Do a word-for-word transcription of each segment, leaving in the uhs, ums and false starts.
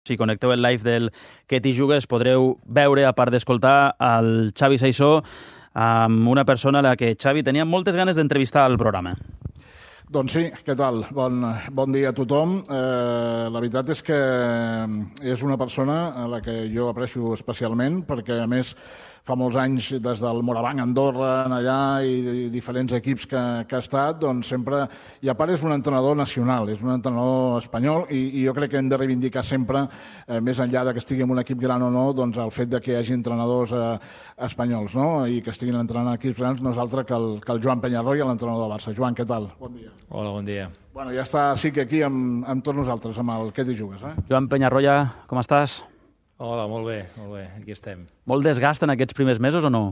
Si connecteu el live del Que t'hi jugues podreu veure, a part d'escoltar, el Xavi Saissó amb una persona a la que Xavi tenia moltes ganes d'entrevistar al programa. Doncs sí, què tal? Bon, bon dia a tothom. Eh, la veritat és que és una persona a la que jo aprecio especialment perquè, a més, fa molts anys, des del Morabanc Andorra, en allà, i diferents equips que, que ha estat, doncs sempre... I a part és un entrenador nacional, és un entrenador espanyol, i, i jo crec que hem de reivindicar sempre, eh, més enllà de que estigui en un equip gran o no, doncs el fet de que hi hagi entrenadors eh, espanyols, no?, i que estiguin entrenant equips grans, no és altre que el, que el Joan Penyarroya, l'entrenador del Barça. Joan, què tal? Bon dia. Hola, bon dia. Bueno, ja està, sí que aquí amb, amb tots nosaltres, amb el Que t'hi jugues, eh? Joan Penyarroya, com estàs? Hola, molt bé, molt bé, aquí estem. Molt desgast en aquests primers mesos o no?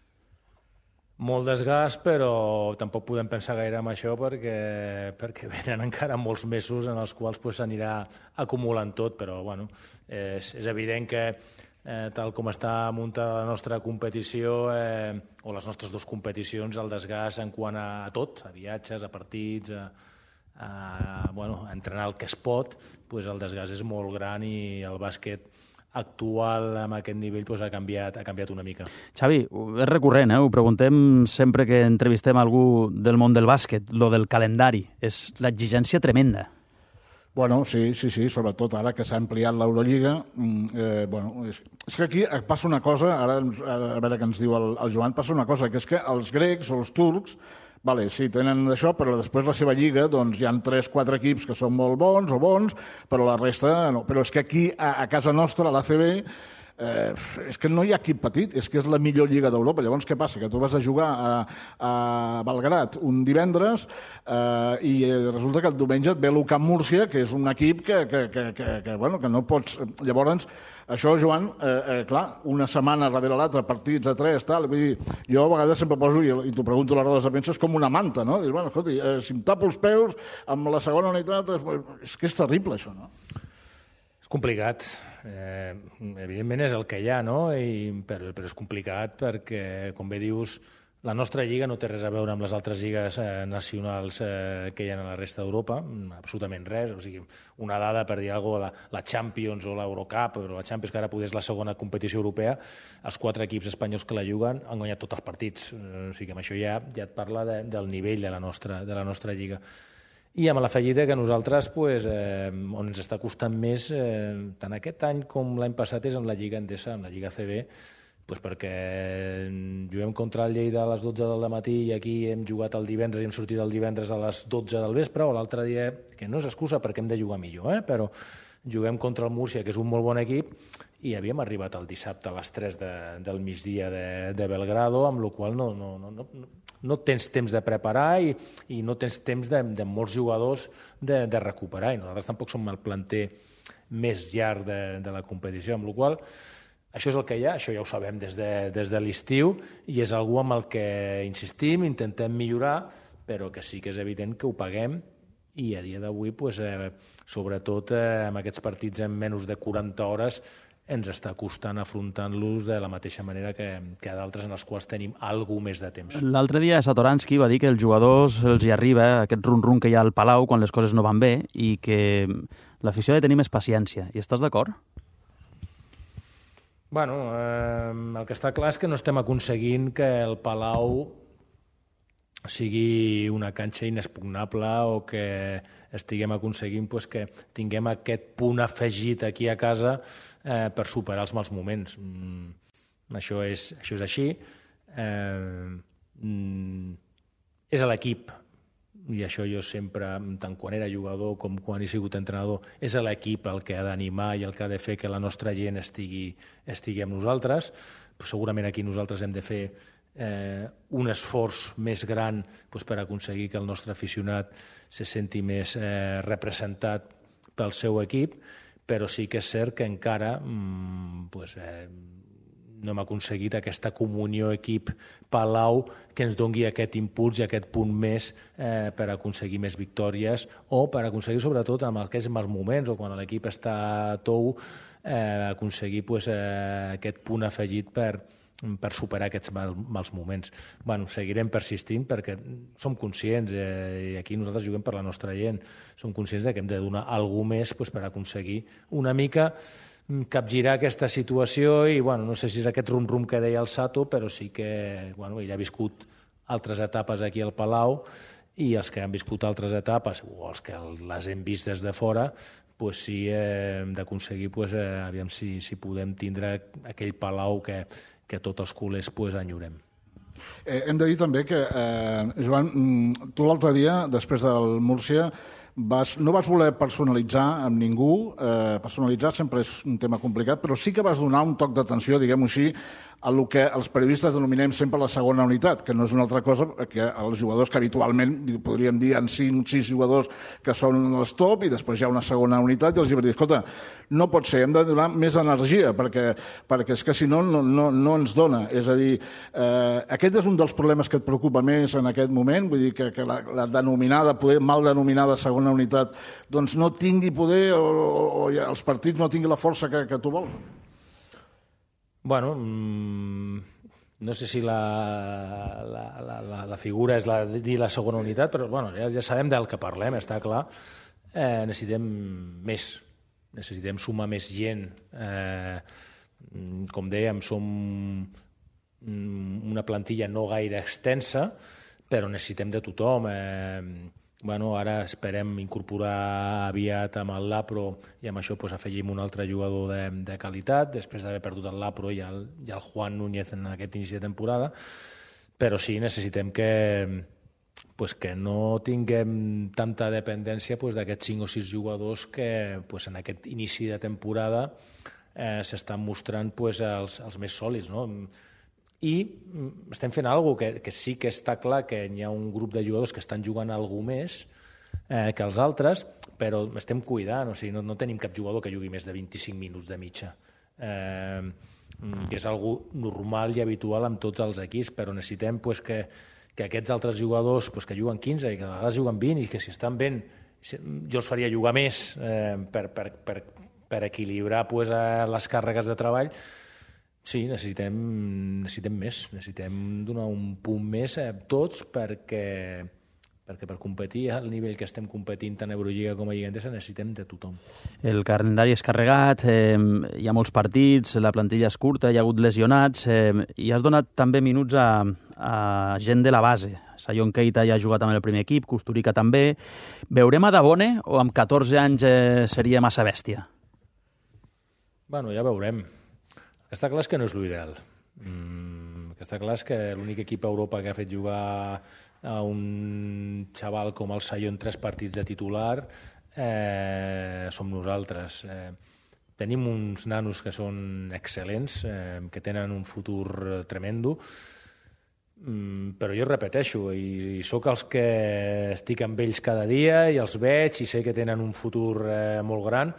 Molt desgast, però tampoc podem pensar gaire en això perquè, perquè venen encara molts mesos en els quals s'anirà pues, acumulant tot, però bueno, és, és evident que eh, tal com està muntada la nostra competició, eh, o les nostres dues competicions, el desgast en quant a, a tot, a viatges, a partits, a, a, bueno, a entrenar el que es pot, pues el desgast és molt gran i el bàsquet actual amb aquest nivell pues, ha, canviat, ha canviat una mica. Xavi, és recurrent, eh? Ho preguntem sempre que entrevistem algú del món del bàsquet, lo del calendari. És l'exigència tremenda. Bueno, sí, sí, sí, sobretot ara que s'ha ampliat l'Eurolliga. Eh, bueno, és, és que aquí passa una cosa, ara a veure què ens diu el, el Joan, passa una cosa, que és que els grecs o els turcs, vale, sí, tenen això, però després la seva lliga, doncs hi ha tres quatre equips que són molt bons o bons, però la resta no. Però és que aquí, a, a casa nostra, a l'A C B, eh, és que no hi ha equip petit, és que és la millor lliga d'Europa. Llavors, què passa? Que tu vas a jugar a, a Belgrat un divendres eh, i resulta que el diumenge et ve l'U C A M Múrcia, que és un equip que, que, que, que, que, bueno, que no pots... Llavors, això, Joan, eh, eh, clar, una setmana darrere l'altra, partits de tres, tal, vull dir, jo a vegades sempre poso, i, i t'ho pregunto a les rodes de premsa, és com una manta, no? Dius, bueno, escolti, eh, si em tapo els peus amb la segona unitat, és que és terrible, això, no? És complicat. Eh, evidentment és el que hi ha, no? I, però, però és complicat perquè, com bé dius, la nostra lliga no té res a veure amb les altres lligues eh, nacionals eh, que hi ha a la resta d'Europa, absolutament res. O sigui, una dada per dir alguna cosa, la, la Champions o l'Eurocup, però la Champions, que ara potser és la segona competició europea, els quatre equips espanyols que la juguen han guanyat tots els partits. O sigui, amb això ja, ja et parla de, del nivell de la nostra, de la nostra lliga. I amb l'afegida que nosaltres, pues, eh, on ens està costant més, eh, tant aquest any com l'any passat, és amb la Lliga Endesa, amb la Lliga A C B, pues perquè juguem contra el Lleida a les dotze del matí i aquí hem jugat el divendres i hem sortit el divendres a les dotze del vespre, o l'altre dia, que no és excusa perquè hem de jugar millor, eh? Però juguem contra el Múrcia, que és un molt bon equip, i havíem arribat el dissabte a les tres de, del migdia de, de Belgrado, amb la qual no, no, no, no, no tens temps de preparar i, i no tens temps de, de molts jugadors de, de recuperar, i nosaltres tampoc som el planter més llarg de, de la competició, amb la qual això és el que hi ha, això ja ho sabem des de, des de l'estiu, i és algú amb el que insistim, intentem millorar, però que sí que és evident que ho paguem, i a dia d'avui, pues, eh, sobretot eh, amb aquests partits en menys de quaranta hores, ens està costant afrontant-los de la mateixa manera que, que d'altres en els quals tenim alguna més de temps. L'altre dia Satoranski va dir que els jugadors els hi arriba aquest rum-rum que hi ha al Palau quan les coses no van bé i que l'afició ha de tenir més paciència. I estàs d'acord? Bueno, eh, el que està clar és que no estem aconseguint que el Palau sigui una canxa inexpugnable o que estiguem aconseguint pues, que tinguem aquest punt afegit aquí a casa eh, per superar els mals moments. Mm, això, és, això és així. Eh, mm, és a l'equip, i això jo sempre, tant quan era jugador com quan he sigut entrenador, és a l'equip el que ha d'animar i el que ha de fer que la nostra gent estigui, estigui amb nosaltres. Però segurament aquí nosaltres hem de fer eh, un esforç més gran doncs, per aconseguir que el nostre aficionat se senti més eh, representat pel seu equip, però sí que és cert que encara mm, doncs, eh, no hem aconseguit aquesta comunió equip-Palau que ens doni aquest impuls i aquest punt més eh, per aconseguir més victòries o per aconseguir, sobretot, en aquests mals moments o quan l'equip està a tou, eh, aconseguir pues, eh, aquest punt afegit per, per superar aquests mal, mals moments. Bueno, seguirem persistint perquè som conscients, eh, i aquí nosaltres juguem per la nostra gent, som conscients de que hem de donar alguna més pues, per aconseguir una mica capgirar aquesta situació i, bueno, no sé si és aquest rum-rum que deia el Sato, però sí que, bueno, ell ha viscut altres etapes aquí al Palau i els que han viscut altres etapes, o els que les hem vist des de fora, pues sí, eh, hem d'aconseguir, pues, eh, aviam si, si podem tindre aquell Palau que, que tots els culers pues, enyorem. Eh, hem de dir també que, eh, Joan, tu l'altre dia, després del Múrcia, vas, no vas voler personalitzar amb ningú, eh, personalitzar sempre és un tema complicat, però sí que vas donar un toc d'atenció, diguem-ho així, a el que els periodistes denominem sempre la segona unitat, que no és una altra cosa que els jugadors que habitualment, podríem dir, en cinc o sis jugadors que són els top i després hi ha una segona unitat i els vas dir, escolta, no pot ser, hem de donar més energia perquè, perquè és que si no, no, no, no ens dona. És a dir, eh, aquest és un dels problemes que et preocupa més en aquest moment, vull dir que, que la, la denominada, poder mal denominada segona unitat, doncs no tingui poder o, o, o els partits no tinguin la força que, que tu vols. Bueno, mmm, no sé si la, la, la, la figura és la, dir la segona unitat, però bueno, ja, ja sabem del que parlem, està clar. Eh, necessitem més, necessitem sumar més gent. Eh, com dèiem, som una plantilla no gaire extensa, però necessitem de tothom. Eh, bueno, ara esperem incorporar aviat amb el Lapro i amb això pues, afegim un altre jugador de, de qualitat, després d'haver perdut el Lapro i el, i el Juan Núñez en aquest inici de temporada, però sí, necessitem que, pues, que no tinguem tanta dependència pues, d'aquests cinc o sis jugadors que pues, en aquest inici de temporada eh, s'estan mostrant pues, els, els més sòlids, no? I estem fent alguna cosa que, que sí que està clar que hi ha un grup de jugadors que estan jugant alguna més eh, que els altres, però estem cuidant, o sigui, no, no tenim cap jugador que jugui més de vint-i-cinc minuts de mitja, eh, que és algo normal i habitual amb tots els equips, però necessitem pues, que, que aquests altres jugadors pues, que juguen quinze i que a vegades juguen vint i que si estan ben, jo els faria jugar més eh, per, per, per, per equilibrar pues, les càrregues de treball. Sí, necessitem, necessitem més, necessitem donar un punt més a tots perquè, perquè per competir al nivell que estem competint tant a Eurolliga com a Lliga Endesa necessitem de tothom. El calendari és carregat, eh, hi ha molts partits, la plantilla és curta, hi ha hagut lesionats eh, i has donat també minuts a, a gent de la base. Sion Keita ja ha jugat amb el primer equip, Kusturica també. Veurem a Dabone o amb catorze anys eh, seria massa bèstia? Bueno, ja veurem. Està clar que no és l'ideal. Mm, està clar que l'únic equip a Europa que ha fet jugar a un xaval com el Sion tres partits de titular eh, som nosaltres. Eh, tenim uns nanos que són excel·lents, eh, que tenen un futur tremendo, mm, però jo repeteixo, i, i sóc els que estic amb ells cada dia i els veig i sé que tenen un futur eh, molt gran,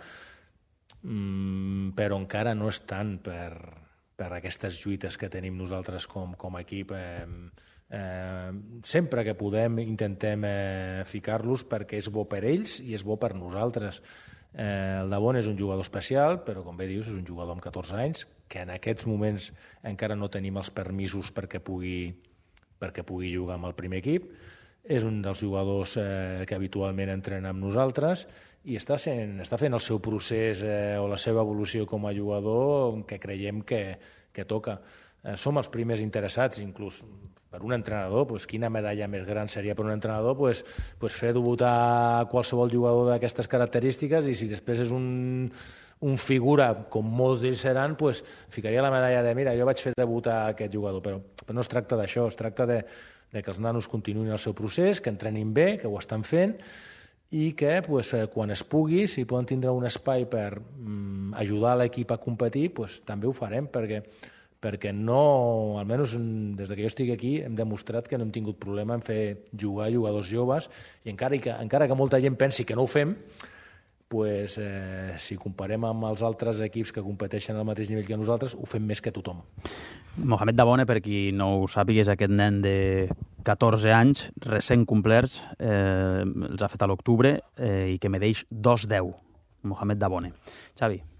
Mm, però encara no és tant per, per aquestes lluites que tenim nosaltres com, com a equip. Eh, eh, sempre que podem intentem eh, ficar-los perquè és bo per ells i és bo per nosaltres. Eh, el Dabon és un jugador especial, però com bé dius és un jugador amb catorze anys que en aquests moments encara no tenim els permisos perquè pugui, perquè pugui jugar amb el primer equip. És un dels jugadors eh, que habitualment entrena amb nosaltres i està, sent, està fent el seu procés eh, o la seva evolució com a jugador que creiem que, que toca. Eh, som els primers interessats, inclús per un entrenador, pues, quina medalla més gran seria per un entrenador pues, pues fer debutar qualsevol jugador d'aquestes característiques i si després és un, un figura, com molts d'ells seran, pues, ficaria la medalla de mira, jo vaig fer debutar aquest jugador, però, però no es tracta d'això, es tracta de, de que els nanos continuïn el seu procés, que entrenin bé, que ho estan fent, i que pues, quan es pugui, si poden tindre un espai per mm, ajudar l'equip a competir, pues, també ho farem, perquè, perquè no, almenys des que jo estic aquí, hem demostrat que no hem tingut problema en fer jugar jugadors joves, i encara que, encara que molta gent pensi que no ho fem, pues, eh, si comparem amb els altres equips que competeixen al mateix nivell que nosaltres, ho fem més que tothom. Mohamed Dabone, per qui no ho sàpiga, és aquest nen de catorze anys, recent complerts, eh, els ha fet a l'octubre, eh, i que medeix dos deu. Mohamed Dabone. Xavi.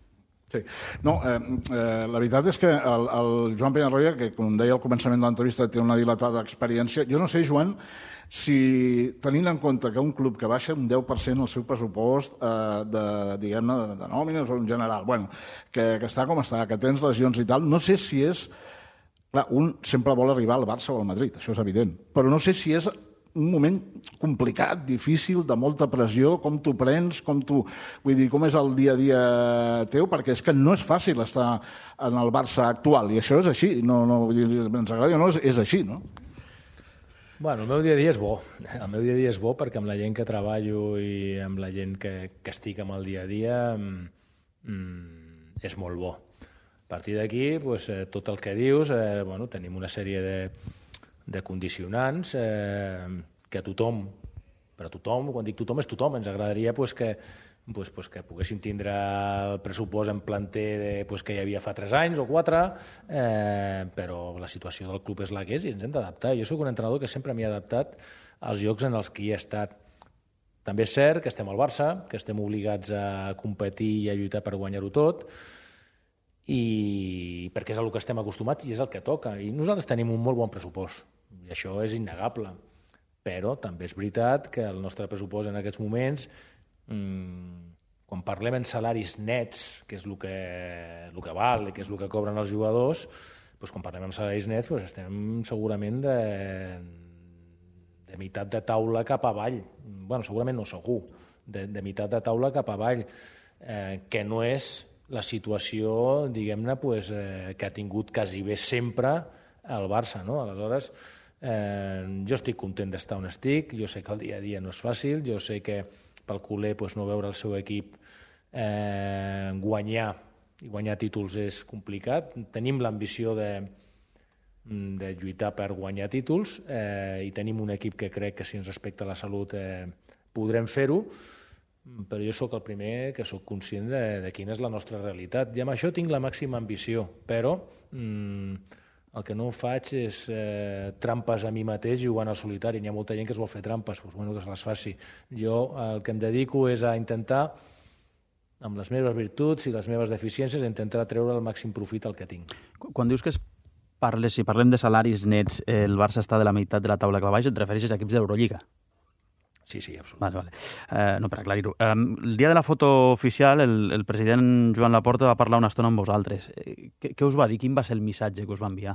Sí. No, eh, eh, la veritat és que el, el Joan Peñarroya, que com deia al començament de l'entrevista té una dilatada experiència, jo no sé, Joan, si tenint en compte que un club que baixa un deu per cent el seu pressupost eh, de, diguem-ne, de, de nòmines o en general, bueno, que, que està com està, que tens lesions i tal, no sé si és... Clar, un sempre vol arribar al Barça o al Madrid, això és evident, però no sé si és un moment complicat, difícil, de molta pressió, com t'ho prens, com tu... Vull dir, com és el dia a dia teu, perquè és que no és fàcil estar en el Barça actual, i això és així, no, no, vull dir, ens agrada o no, és, és així, no? Bueno, el meu dia a dia és bo. El meu dia a dia és bo perquè amb la gent que treballo i amb la gent que, que estic amb el dia a dia mm, és molt bo. A partir d'aquí, pues, eh, tot el que dius, eh, bueno, tenim una sèrie de, de condicionants eh, que a tothom, per a tothom, quan dic tothom és tothom, ens agradaria pues, que, pues, pues, que poguéssim tindre el pressupost en planter de, pues, que hi havia fa tres anys o quatre, eh, però la situació del club és la que és i ens hem d'adaptar. Jo soc un entrenador que sempre m'hi he adaptat als llocs en els que hi he estat. També és cert que estem al Barça, que estem obligats a competir i a lluitar per guanyar-ho tot, i perquè és el que estem acostumats i és el que toca. I nosaltres tenim un molt bon pressupost, i això és innegable. Però també és veritat que el nostre pressupost en aquests moments, mmm, quan parlem en salaris nets, que és el que, el que val i que és el que cobren els jugadors, doncs quan parlem en salaris nets doncs estem segurament de, de meitat de taula cap avall. Bueno, segurament no segur, de, de meitat de taula cap avall, eh, que no és la situació, diguem-ne, pues, eh, que ha tingut quasi bé sempre el Barça, no? Aleshores, eh, jo estic content d'estar on estic, jo sé que el dia a dia no és fàcil, jo sé que pel culer pues, no veure el seu equip eh, guanyar, i guanyar títols és complicat. Tenim l'ambició de, de lluitar per guanyar títols eh, i tenim un equip que crec que si ens respecta la salut eh, podrem fer-ho, però jo sóc el primer que sóc conscient de, de quina és la nostra realitat. I amb això tinc la màxima ambició, però mmm, el que no faig és eh, trampes a mi mateix jugant al solitari. N'hi ha molta gent que es vol fer trampes, doncs, bueno, que se les faci. Jo el que em dedico és a intentar, amb les meves virtuts i les meves deficiències, intentar treure el màxim profit al que tinc. Quan dius que es parle, si parlem de salaris nets, el Barça està de la meitat de la taula que va baix, et refereixes a equips d'Eurolliga? Sí, sí, absolutament. Vale, vale. Eh, no, per aclarir-ho. Eh, el dia de la foto oficial, el, el president Joan Laporta va parlar una estona amb vosaltres. Eh, què, què us va dir? Quin va ser el missatge que us va enviar?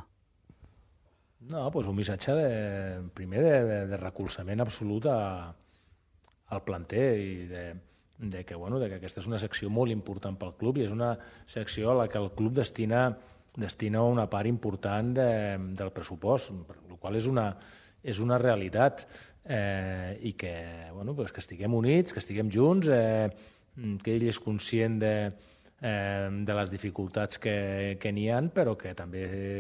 No, doncs un missatge de, primer de, de, de recolzament absolut a, al planter i de, de, que, bueno, de que aquesta és una secció molt important pel club i és una secció a la que el club destina, destina una part important de, del pressupost, el qual és una, és una realitat. Eh, i que, bueno, pues que estiguem units, que estiguem junts, eh, que ell és conscient de, eh, de les dificultats que, que n'hi ha, però que també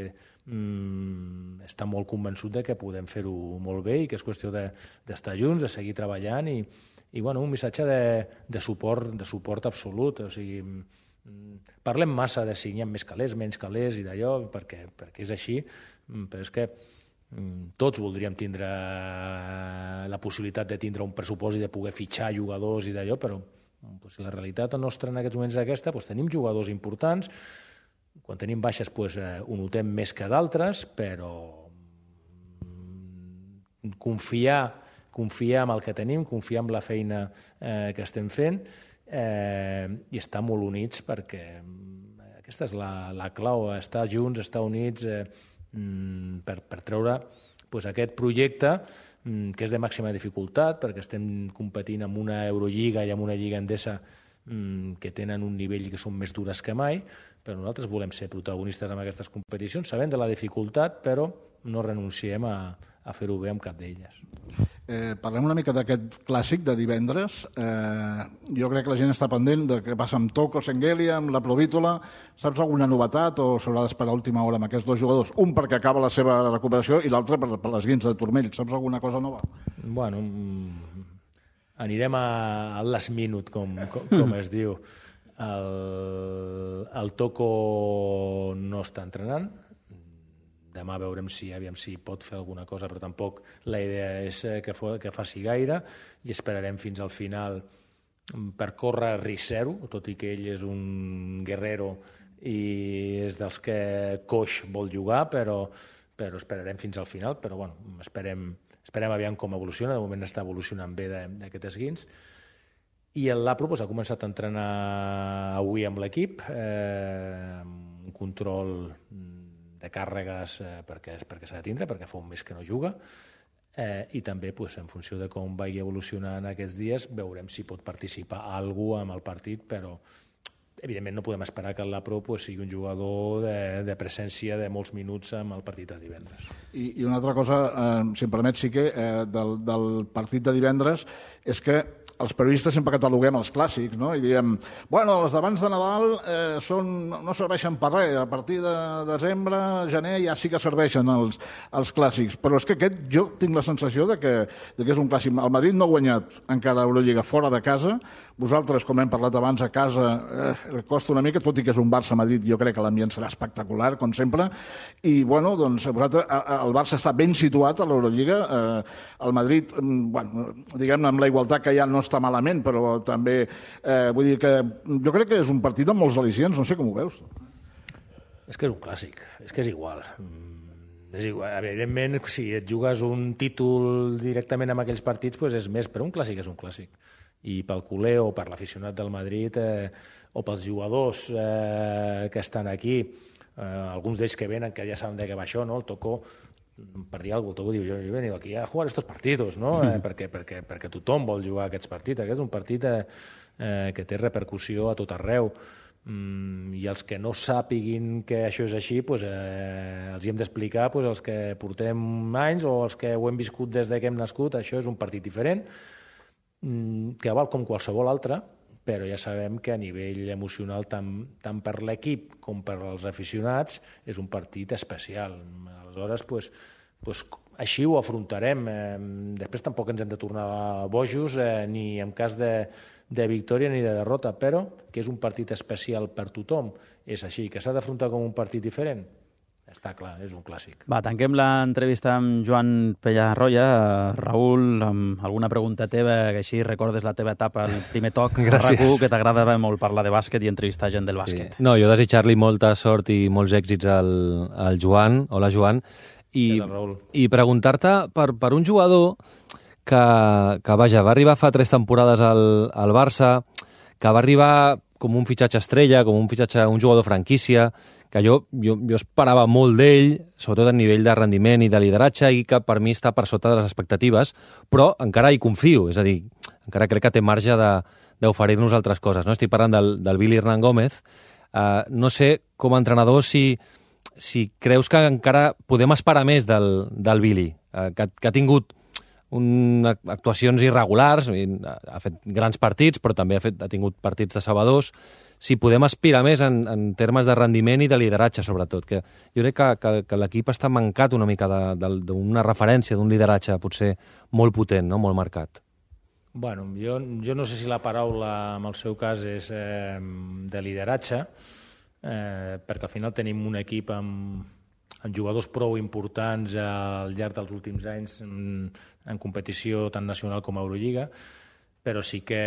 mm, està molt convençut de que podem fer-ho molt bé i que és qüestió d'estar de, junts, de seguir treballant i, i bueno, un missatge de, de, suport, de suport absolut. O sigui, mm, parlem massa de si n'hi ha més calés, menys calés i d'allò, perquè, perquè és així, però és que tots voldríem tindre la possibilitat de tindre un pressupost i de poder fitxar jugadors i d'allò, però doncs, la realitat nostra en aquests moments és aquesta, doncs, tenim jugadors importants, quan tenim baixes doncs, eh, ho notem més que d'altres, però confiar, confiar en el que tenim, confiar en la feina eh, que estem fent eh, i estar molt units, perquè aquesta és la, la clau, estar junts, estar units, eh, Per, per treure pues, aquest projecte que és de màxima dificultat, perquè estem competint amb una Eurolliga i amb una Lliga Endesa que tenen un nivell que són més dures que mai, però nosaltres volem ser protagonistes en aquestes competicions, sabent de la dificultat, però no renunciem a, a fer-ho bé amb cap d'elles. Eh, parlem una mica d'aquest clàssic de divendres. Eh, jo crec que la gent està pendent de què passa amb Toko Senghelia, amb la Provítola. Saps alguna novetat o s'haurà d'esperar a última hora amb aquests dos jugadors? Un perquè acaba la seva recuperació i l'altre per, per les guins de turmell. Saps alguna cosa nova? Bueno, anirem a, al last minute, com, com, com es diu. El, el Toko no està entrenant. Demà veurem si, aviam, si pot fer alguna cosa, però tampoc la idea és que, que faci gaire i esperarem fins al final per córrer risc zero, tot i que ell és un guerrero i és dels que coix vol jugar, però, però esperarem fins al final, però bueno, esperem, esperem aviam com evoluciona, de moment està evolucionant bé d'aquest esguins. I el Lapro pues, ha començat a entrenar avui amb l'equip, eh, amb un control de càrregues eh, perquè, perquè s'ha de tindre, perquè fa un mes que no juga, eh, i també pues, en funció de com vagi evolucionant aquests dies veurem si pot participar algú amb el partit, però evidentment no podem esperar que el Lapro pues, sigui un jugador de, de presència de molts minuts amb el partit de divendres. I, i una altra cosa, eh, si em permet, sí que eh, del, del partit de divendres és que els periodistes sempre cataloguem els clàssics, no? I diem, bueno, els d'abans de Nadal eh, són, no serveixen per res, a partir de desembre, gener, ja sí que serveixen els, els clàssics, però és que aquest jo tinc la sensació de que, de que és un clàssic. El Madrid no ha guanyat encara l'Eurolliga fora de casa, vosaltres, com hem parlat abans, a casa eh, costa una mica, tot i que és un Barça-Madrid, jo crec que l'ambient serà espectacular, com sempre, i, bueno, doncs, vosaltres, el Barça està ben situat a l'Eurolliga, eh, el Madrid, bueno, diguem-ne, amb la igualtat que ja no està malament, però també, eh, vull dir que jo crec que és un partit amb molts al·licients, no sé com ho veus. És que és un clàssic, és que és igual. És igual. Evidentment, si et jugues un títol directament amb aquells partits, doncs és més, però un clàssic és un clàssic. I pel culer o per l'aficionat del Madrid eh, o pels jugadors eh, que estan aquí, eh, alguns d'ells que venen, que ja saben de què va això, no? El Tocó, per dir alguna cosa, el Tocó diu, jo he venido aquí a jugar estos partidos, no? eh, perquè, perquè, perquè tothom vol jugar aquests partits. Aquest és un partit eh, eh, que té repercussió a tot arreu. Mm, i els que no sàpiguin que això és així, pues, eh, els hi hem d'explicar, pues, els que portem anys o els que ho hem viscut des de que hem nascut, això és un partit diferent, que val com qualsevol altre, però ja sabem que a nivell emocional, tant, tant per l'equip com per als aficionats, és un partit especial. Aleshores, pues, pues, així ho afrontarem. Eh, després tampoc ens hem de tornar bojos, eh, ni en cas de, de victòria ni de derrota, però que és un partit especial per tothom. És així, que s'ha d'afrontar com un partit diferent. Està clar, és un clàssic. Va, tanquem l'entrevista amb Joan Penyarroia. Raül, amb alguna pregunta teva, que així recordes la teva etapa al primer toc a RAC u, que t'agrada molt parlar de bàsquet i entrevistar gent del bàsquet. Sí. No, jo desitjar-li molta sort i molts èxits al, al Joan. Hola, Joan. I, i preguntar-te per, per un jugador que, que, vaja, va arribar fa tres temporades al, al Barça, que va arribar com un fitxatge estrella, com un fitxatge, un jugador franquícia, que jo, jo, jo esperava molt d'ell, sobretot a nivell de rendiment i de lideratge, i que per mi està per sota de les expectatives, però encara hi confio, és a dir, encara crec que té marge d'oferir-nos altres coses. No? Estic parlant del, del Billy Hernán Gómez. Uh, no sé, com a entrenador, si, si creus que encara podem esperar més del, del Billy, uh, que, que ha tingut un, actuacions irregulars, ha fet grans partits, però també ha, fet, ha tingut partits decebedors. Si podem aspirar més en, en termes de rendiment i de lideratge, sobretot. Que jo crec que, que, que l'equip està mancat una mica d'una referència, d'un lideratge potser molt potent, no? Molt marcat. Bueno, jo, jo no sé si la paraula en el seu cas és eh, de lideratge, eh, perquè al final tenim un equip amb, amb jugadors prou importants al llarg dels últims anys en, en competició tant nacional com a Eurolliga, però sí que,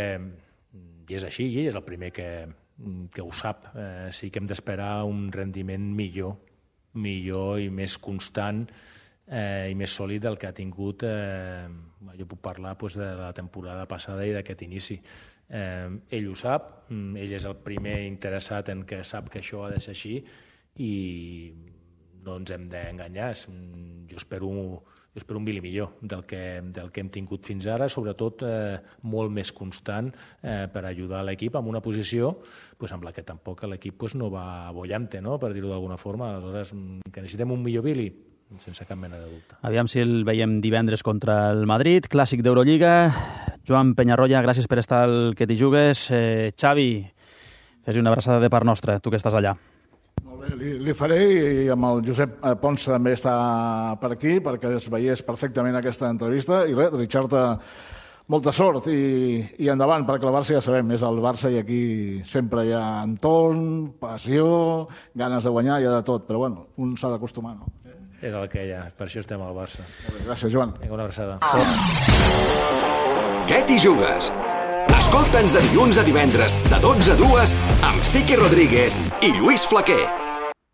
i és així, i ell és el primer que, que ho sap, eh, sí que hem d'esperar un rendiment millor, millor i més constant eh, i més sòlid del que ha tingut, eh, jo puc parlar pues, de la temporada passada i d'aquest inici. Eh, ell ho sap, ell és el primer interessat en que sap que això ha de ser així i no ens hem d'enganyar. Jo espero, jo espero un Billy millor del que, del que hem tingut fins ara, sobretot eh, molt més constant eh, per ajudar l'equip en una posició pues, amb la que tampoc l'equip pues, no va bollante, no? Per dir-ho d'alguna forma. Aleshores, que necessitem un millor Billy, sense cap mena de dubte. Aviam si el veiem divendres contra el Madrid, clàssic d'Eurolliga. Joan Penyarroia, gràcies per estar al Que t'hi jugues. Eh, Xavi, fes una abraçada de part nostra, tu que estàs allà. Molt bé, li, li faré, i amb el Josep Pons també està per aquí, perquè es veiés perfectament aquesta entrevista. I res, desitjar-te molta sort i, i endavant, perquè el Barça ja sabem, és el Barça i aquí sempre hi ha entorn, passió, ganes de guanyar, hi ha de tot, però bueno, un s'ha d'acostumar, no? És el que hi ha, per això estem al Barça. Molt bé, gràcies, Joan. Vinga, una abraçada. Què t'hi jugues? Escolta'ns de dilluns a divendres, de dotze a dues, amb Siqui Rodríguez i Lluís Flaquer.